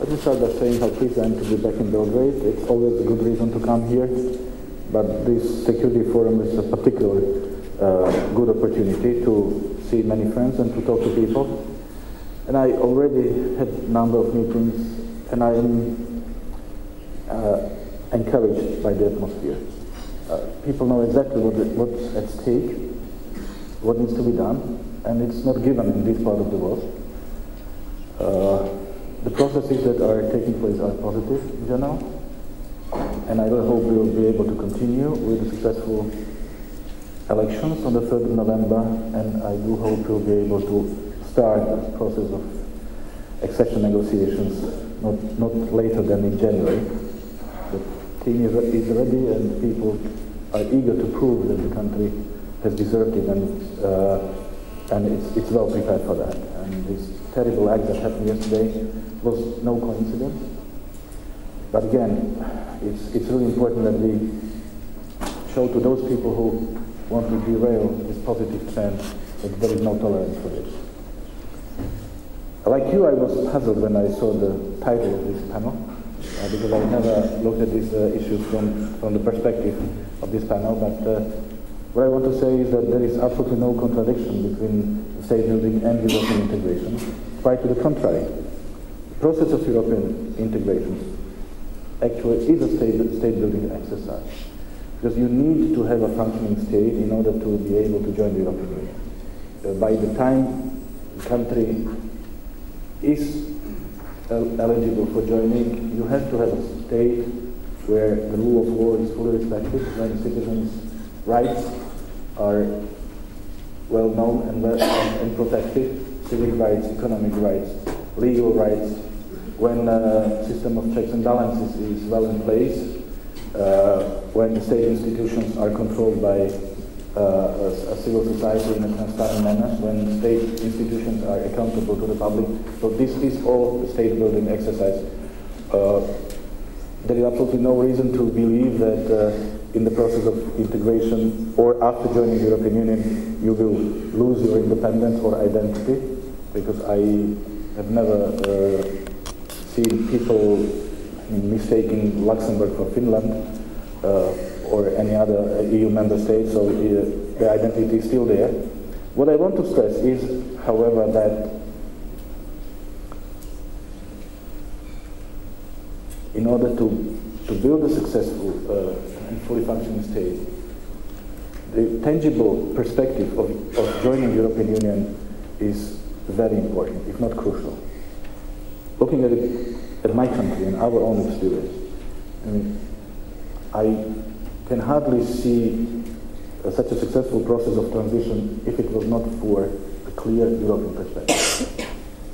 Let me start by saying how pleased I am to be back in Belgrade. It's always a good reason to come here, but this security forum is a particularly good opportunity to see many friends and to talk to people. And I already had a number of meetings, and I am encouraged by the atmosphere. People know exactly what's at stake, what needs to be done, and it's not given in this part of the world. The processes that are taking place are positive in general, and I really hope we will be able to continue with the successful elections on the 3rd of November, and I do hope we'll be able to start the process of accession negotiations not later than in January. The team is ready, and people are eager to prove that the country has deserved it, and it's well prepared for that. And this terrible act that happened yesterday was no coincidence. But again, it's really important that we show to those people who want to derail this positive trend that there is no tolerance for this. Like you, I was puzzled when I saw the title of this panel, because I never looked at these issues from the perspective of this panel, but what I want to say is that there is absolutely no contradiction between state building and European integration. Quite to the contrary. The process of European integration actually is a state building exercise, because you need to have a functioning state in order to be able to join the European Union. By the time the country is eligible for joining, you have to have a state where the rule of law is fully respected, where the citizens' rights are well known and protected, civic rights, economic rights, legal rights, when a system of checks and balances is well in place, when the state institutions are controlled by a civil society in a transparent manner, when state institutions are accountable to the public. So this is all a state building exercise. There is absolutely no reason to believe that in the process of integration or after joining the European Union you will lose your independence or identity, because I have never seen people mistaking Luxembourg for Finland or any other EU member state, so the identity is still there. What I want to stress is, however, that in order to build a successful and fully functioning state, the tangible perspective of joining the European Union is very important, if not crucial. Looking at my country and our own experience, I can hardly see such a successful process of transition if it was not for a clear European perspective.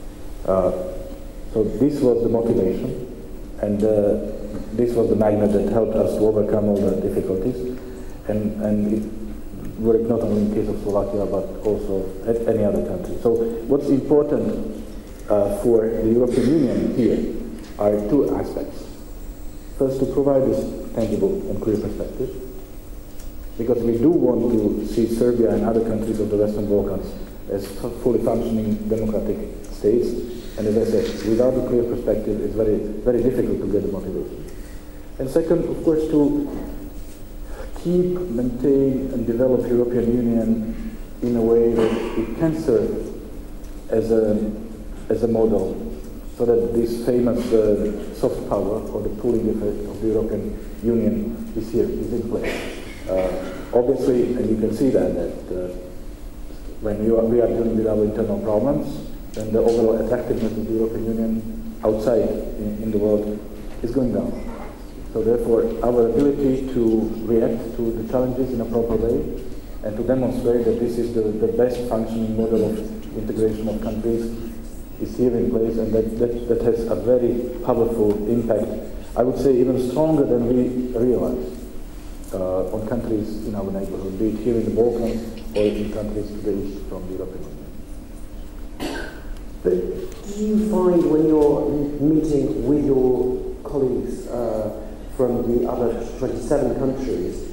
So this was the motivation, and this was the magnet that helped us to overcome all the difficulties, and it worked not only in the case of Slovakia but also at any other country. So what's important for the European Union here are two aspects. First, to provide this tangible and clear perspective, because we do want to see Serbia and other countries of the Western Balkans as fully functioning democratic states, and as I said, without a clear perspective it's very, very difficult to get the motivation. And second, of course, to keep, maintain and develop European Union in a way that it can serve as a model, so that this famous soft power or the pooling effect of the European Union is in place. Obviously, and you can see that when we are dealing with our internal problems, then the overall attractiveness of the European Union outside in the world is going down. So therefore, our ability to react to the challenges in a proper way and to demonstrate that this is the best functioning model of integration of countries is here in place, and that has a very powerful impact, I would say even stronger than we realize, on countries in our neighborhood, be it here in the Balkans or in countries to the east from the European Union. But do you find when you're meeting with your colleagues from the other 27 countries,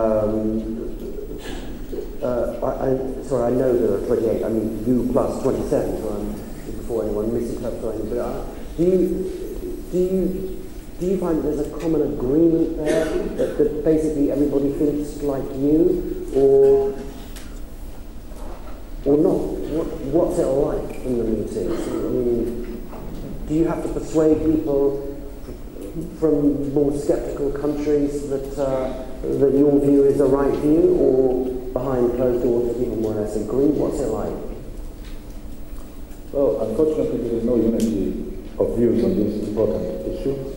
I know there are 28, I mean you plus 27, so I'm before anyone misinterprets anything, but Do you find that there's a common agreement there, that basically everybody thinks like you, or not? What's it like in the meetings? I mean, do you have to persuade people from more sceptical countries that your view is the right view, or behind closed doors people more or less agree? What's it like? Well, unfortunately, there is no unity of views on this important issue.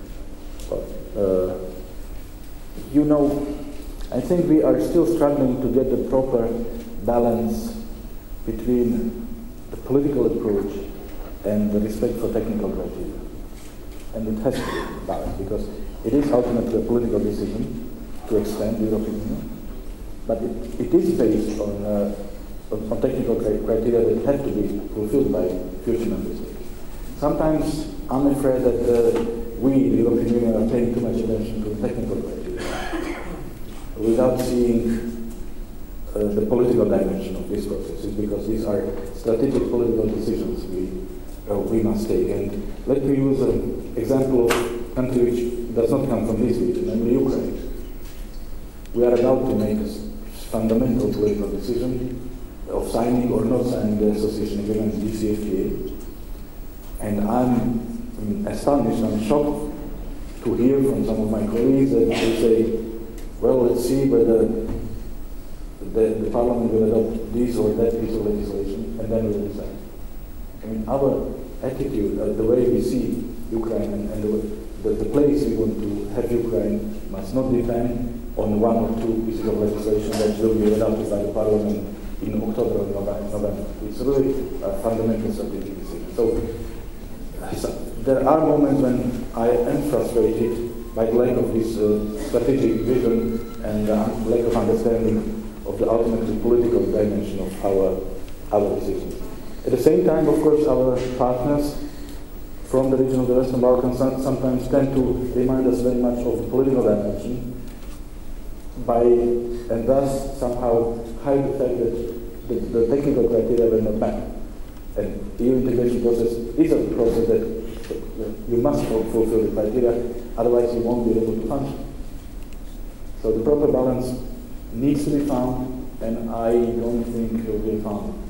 I think we are still struggling to get the proper balance between the political approach and the respect for technical criteria. And it has to be balanced, because it is ultimately a political decision to extend the European Union, but it is based on technical criteria that have to be fulfilled by future member states. Sometimes I'm afraid that we, the European Union, are paying too much attention to the technical criteria without seeing the political dimension of these processes, because these are strategic political decisions we must take. And let me use an example of a country which does not come from this region, namely Ukraine. We are about to make a fundamental political decision of signing or not signing the association agreement, DCFTA. And I'm astonished, I'm shocked to hear from some of my colleagues that they say, well, let's see whether the Parliament will adopt this or that piece of legislation, and then we'll decide. I mean, our attitude, the way we see Ukraine and the place we want to have Ukraine must not depend on one or two pieces of legislation that will be adopted by the Parliament in October or November. It's really a fundamental strategic decision. So there are moments when I am frustrated by the lack of this strategic vision and lack of understanding of the ultimately political dimension of our decisions. At the same time, of course, our partners from the region of the Western Balkans sometimes tend to remind us very much of the political dimension and thus somehow hide the fact that the technical criteria were not met. And EU integration process is a process that you must fulfill the criteria, otherwise you won't be able to function. So the proper balance needs to be found, and I don't think it will be found